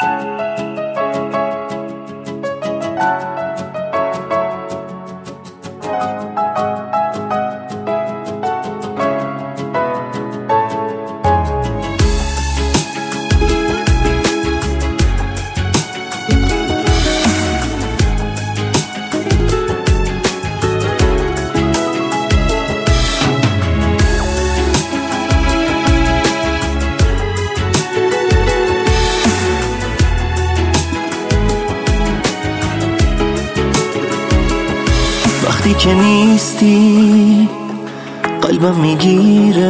وقتی که نیستی قلبم میگیره،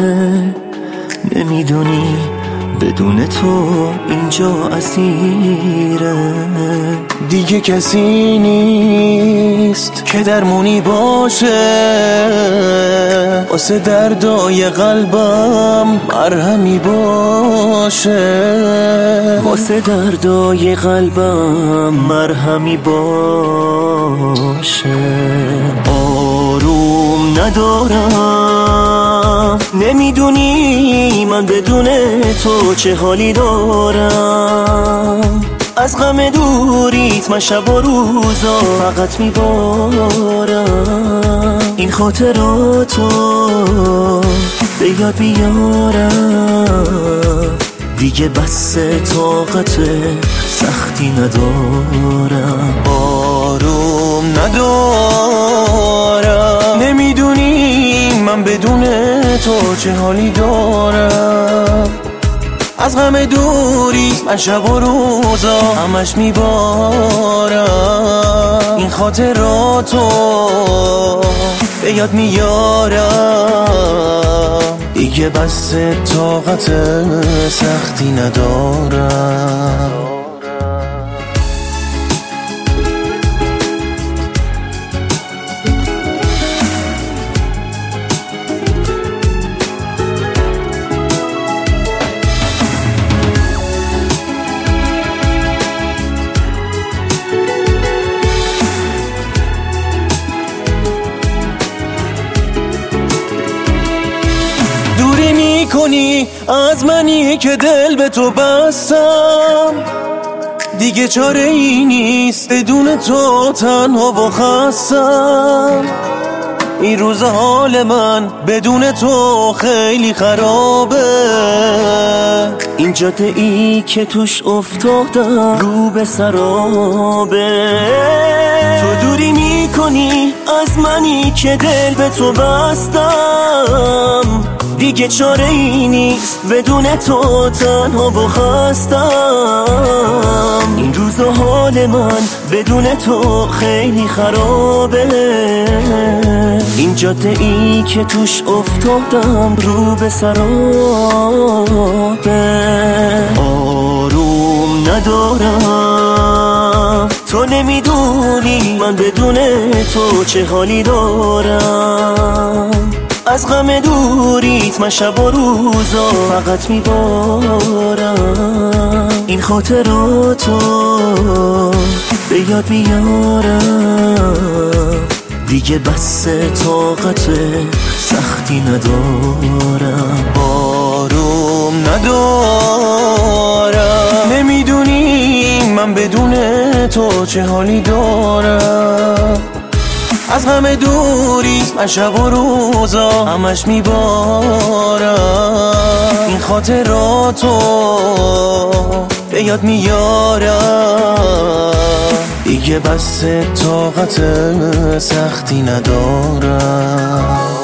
نمیدونی بدون تو اینجا اسیره. دیگه کسی نیست که درمونی باشه، واسه دردای قلبم مرهمی باشه، واسه دردای قلبم مرهمی باشه. آروم ندارم، نمیدونی من بدون تو چه حالی دارم. از غم دوریت من شب و روزا فقط میبارم. این خاطراتو به یاد بیارم، دیگه بس طاقت سختی ندارم. آروم ندارم، نمیدونی من بدون تو چه حالی دارم. از غم دوری من شب و روزا همش میبارم. این خاطراتو به یاد میارم، دیگه بس طاقت سختی ندارم. کنی از منی که دل به تو بستم، دیگه چاره ای نیست بدون تو تنها و خستم. این روز حال من بدون تو خیلی خرابه، این جاده ای که توش افتادم رو به سرابه. تو دوری میکنی از منی که دل به تو بستم، دیگه چاره ای نیست بدون تو تنها و خستم. این روزا حال من بدون تو خیلی خرابه، این جاده ای که توش افتادم رو به سرابه. آروم ندارم، تو نمیدونی من بدون تو چه حالی دارم. از غم دوریت من شب و روزا فقط میبارم. این خاطراتو به یاد بیارم، دیگه بس طاقت سختی ندارم. آروم ندارم، نمیدونی من بدون تو چه حالی دارم. از غم دوری من شب و روزا همش میبارم. این خاطراتو به یاد میارم، دیگه بس طاقت سختی ندارم.